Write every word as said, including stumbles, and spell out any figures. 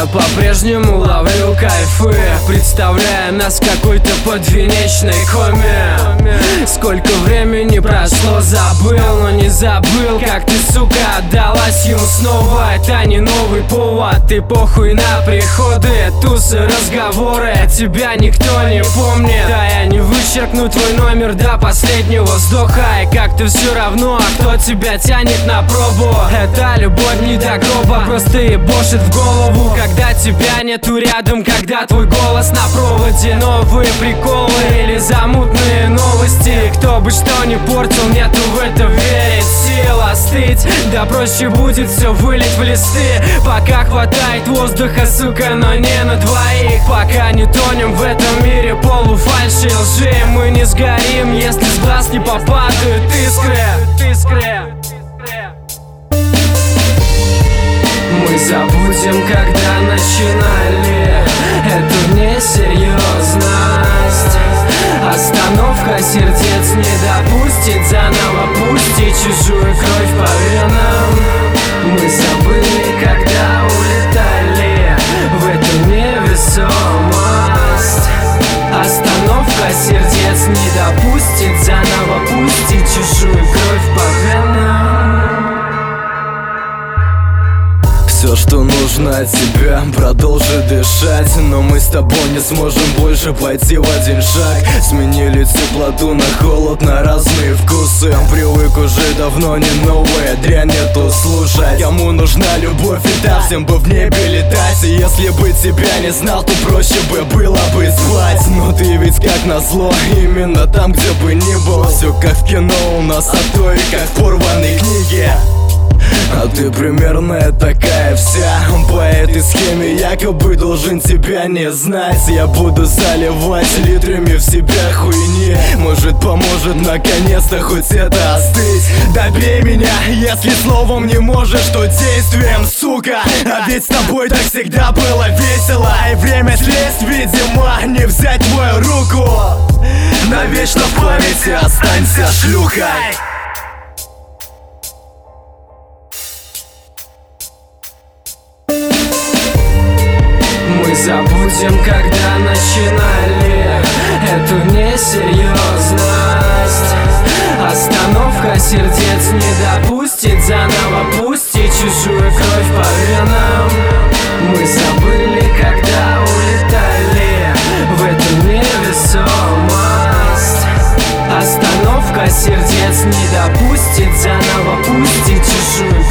я по-прежнему ловлю кайфы, представляя нас в какой-то подвенечной коме. Сколько времени прошло, забыл, но не забыл, как ты, сука, отдалась ему снова. Это не новый повод, ты похуй на приходы, тусы, разговоры, тебя никто не помнит. Да, я не вычеркну твой номер до последнего вздоха, и как-то все равно, а кто тебя тянет на пробу. Это любовь не до гроба, просто ебошит в голову, когда тебя нету рядом, когда твой голос на проводе. Новые приколы или замутные новости, кто бы что ни портил, нету в это верить сил остыть. Да проще будет все вылить в листы, пока хватает воздуха, сука, но не на двоих. Пока не тонем в этом мире полуфальши и лжи, мы не сгорим, если с глаз не попадают искры. Мы забудем, когда начинали эту несерьезность. Остановка сердец не допустит заново пустить чужую кровь по венам. Мы забыли, когда улетали в эту невесомость. Остановка сердец не допустит заново пустить чужую кровь по венам. Все, что нужно от тебя, продолжи дышать. Но мы с тобой не сможем больше пойти в один шаг. Сменили теплоту на холод, на разные вкусы. Привык уже давно, не новая дрянь эту слушать. Кому нужна любовь, и да, всем бы в небе летать. И если бы тебя не знал, то проще бы было бы спать. Но ты ведь как назло, именно там, где бы ни был. Все как в кино у нас, а то и как в порванной книге. А ты примерная такая вся, по этой схеме якобы должен тебя не знать. Я буду заливать литрами в себя хуйни, может поможет наконец-то хоть это остыть. Добей меня, если словом не можешь, то действием, сука. А ведь с тобой так всегда было весело. И время слезть, видимо, не взять твою руку. Навечно в памяти останься шлюхой. Мы забудем, когда начинали эту несерьезность. Остановка сердец не допустит заново пустить чужую кровь по венам. Мы забыли, когда улетали в эту невесомость. Остановка сердец не допустит заново пустить чужую